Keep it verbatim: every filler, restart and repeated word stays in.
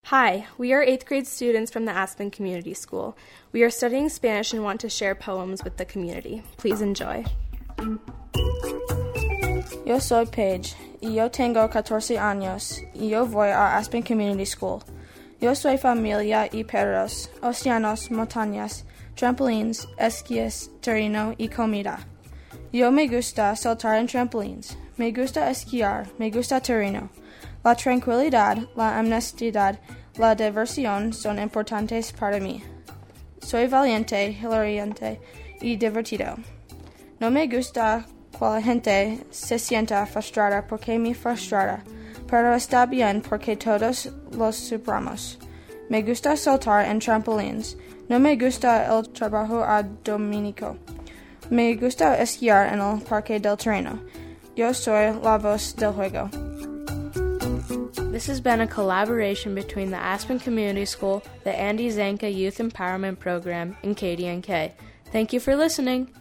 Hi, we are eighth grade students from the Aspen Community School. We are studying Spanish and want to share poems with the community. Please enjoy. Yo soy Paige, y yo tengo catorce años, y yo voy a Aspen Community School. Yo soy familia y perros, océanos, montañas, trampolines, esquíes, terreno y comida. Yo me gusta saltar en trampolines, me gusta esquiar, me gusta terreno. La tranquilidad, la honestidad, la diversión son importantes para mí. Soy valiente, hilariante y divertido. No me gusta que la gente se sienta frustrada porque me frustra, pero está bien porque todos los superamos. Me gusta saltar en trampolines. No me gusta el trabajo a dominico. Me gusta esquiar en el parque del terreno. Yo soy la voz del juego. This has been a collaboration between the Aspen Community School, the Andy Zanka Youth Empowerment Program, and K D N K. Thank you for listening.